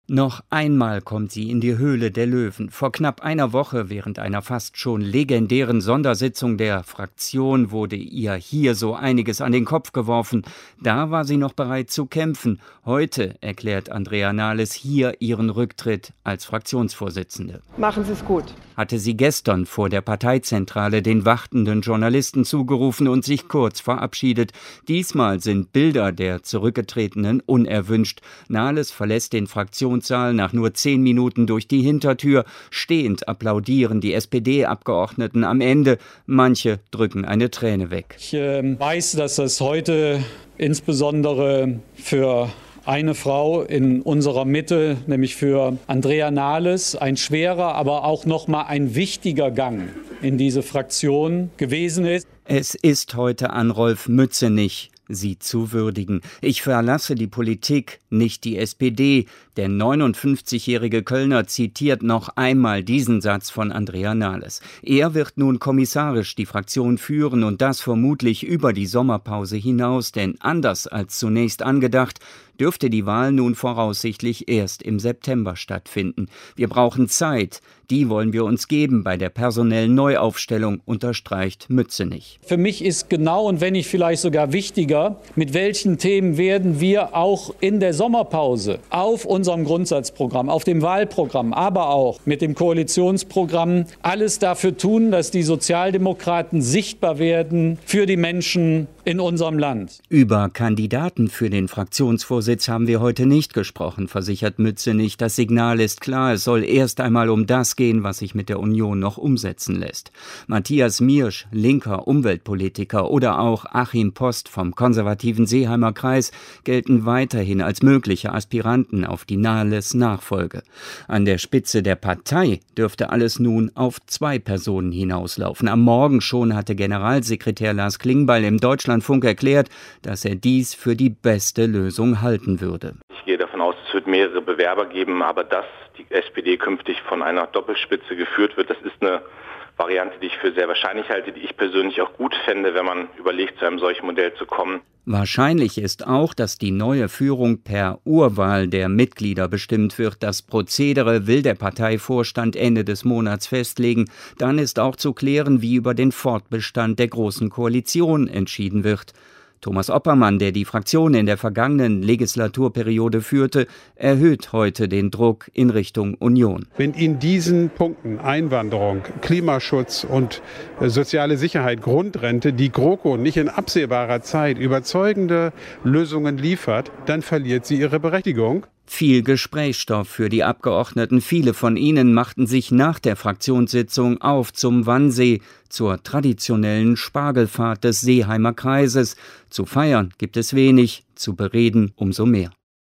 Noch einmal kommt sie in die Höhle der Löwen. Vor knapp einer Woche, während einer fast schon legendären Sondersitzung der Fraktion, wurde ihr hier so einiges an den Kopf geworfen. Da war sie noch bereit zu kämpfen. Heute erklärt Andrea Nahles hier ihren Rücktritt als Fraktionsvorsitzende. Machen Sie es gut. Hatte sie gestern vor der Parteizentrale den wartenden Journalisten zugerufen und sich kurz verabschiedet. Diesmal sind Bilder der Zurückgetretenen unerwünscht. Nahles verlässt den Fraktionssaal nach nur 10 Minuten durch die Hintertür. Stehend applaudieren die SPD-Abgeordneten am Ende. Manche drücken eine Träne weg. Ich weiß, dass das heute insbesondere für eine Frau in unserer Mitte, nämlich für Andrea Nahles, ein schwerer, aber auch noch mal ein wichtiger Gang in diese Fraktion gewesen ist. Es ist heute an Rolf Mützenich, sie zu würdigen. Ich verlasse die Politik, nicht die SPD. Der 59-jährige Kölner zitiert noch einmal diesen Satz von Andrea Nahles. Er wird nun kommissarisch die Fraktion führen und das vermutlich über die Sommerpause hinaus, denn anders als zunächst angedacht, dürfte die Wahl nun voraussichtlich erst im September stattfinden. Wir brauchen Zeit, die wollen wir uns geben bei der personellen Neuaufstellung, unterstreicht Mützenich. Für mich ist genau und wenn nicht vielleicht sogar wichtiger, mit welchen Themen werden wir auch in der Sommerpause auf unserem Grundsatzprogramm, auf dem Wahlprogramm, aber auch mit dem Koalitionsprogramm alles dafür tun, dass die Sozialdemokraten sichtbar werden für die Menschen in unserem Land. Über Kandidaten für den Fraktionsvorsitz haben wir heute nicht gesprochen, versichert Mützenich. Das Signal ist klar, es soll erst einmal um das gehen, was sich mit der Union noch umsetzen lässt. Matthias Miersch, linker Umweltpolitiker, oder auch Achim Post vom konservativen Seeheimer Kreis gelten weiterhin als mögliche Aspiranten auf die Nahles Nachfolge. An der Spitze der Partei dürfte alles nun auf 2 Personen hinauslaufen. Am Morgen schon hatte Generalsekretär Lars Klingbeil im Deutschlandfunk erklärt, dass er dies für die beste Lösung halten würde. Ich gehe davon aus, es wird mehrere Bewerber geben, aber dass die SPD künftig von einer Doppelspitze geführt wird, das ist eine Variante, die ich für sehr wahrscheinlich halte, die ich persönlich auch gut fände, wenn man überlegt, zu einem solchen Modell zu kommen. Wahrscheinlich ist auch, dass die neue Führung per Urwahl der Mitglieder bestimmt wird. Das Prozedere will der Parteivorstand Ende des Monats festlegen. Dann ist auch zu klären, wie über den Fortbestand der Großen Koalition entschieden wird. Thomas Oppermann, der die Fraktion in der vergangenen Legislaturperiode führte, erhöht heute den Druck in Richtung Union. Wenn in diesen Punkten Einwanderung, Klimaschutz und soziale Sicherheit, Grundrente die GroKo nicht in absehbarer Zeit überzeugende Lösungen liefert, dann verliert sie ihre Berechtigung. Viel Gesprächsstoff für die Abgeordneten. Viele von ihnen machten sich nach der Fraktionssitzung auf zum Wannsee, zur traditionellen Spargelfahrt des Seeheimer Kreises. Zu feiern gibt es wenig, zu bereden umso mehr.